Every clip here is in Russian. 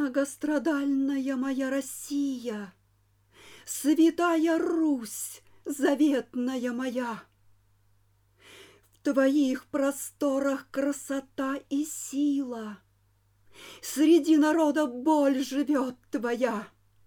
Многострадальная моя Россия, святая Русь, заветная моя, в твоих просторах красота и сила, среди народа боль живет твоя.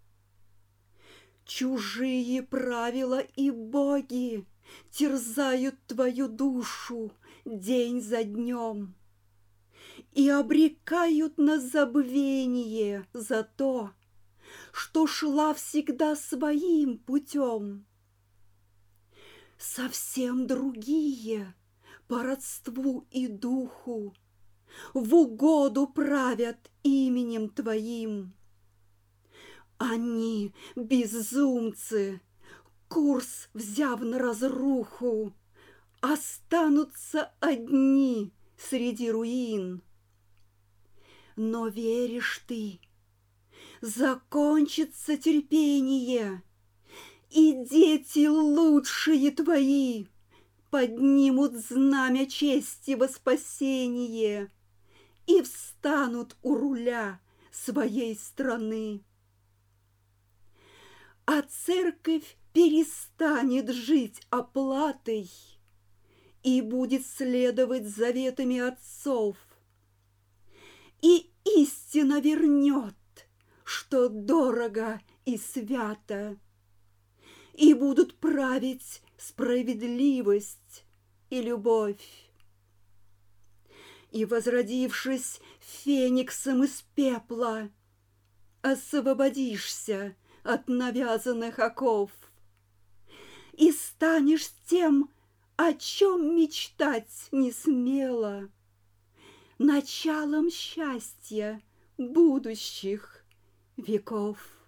Чужие правила и боги терзают твою душу день за днем и обрекают на забвение за то, что шла всегда своим путем. Совсем другие по родству и духу в угоду правят именем твоим. Они, безумцы, курс взяв на разруху, останутся одни среди руин. Но веришь ты, закончится терпение, и дети лучшие твои поднимут знамя чести во спасение и встанут у руля своей страны. А церковь перестанет жить оплатой и будет следовать заветами отцов, и истина вернет, что дорого и свято, и будут править справедливость и любовь. И, возродившись фениксом из пепла, освободишься от навязанных оков и станешь тем, о чем мечтать не смела, началом счастья будущих веков.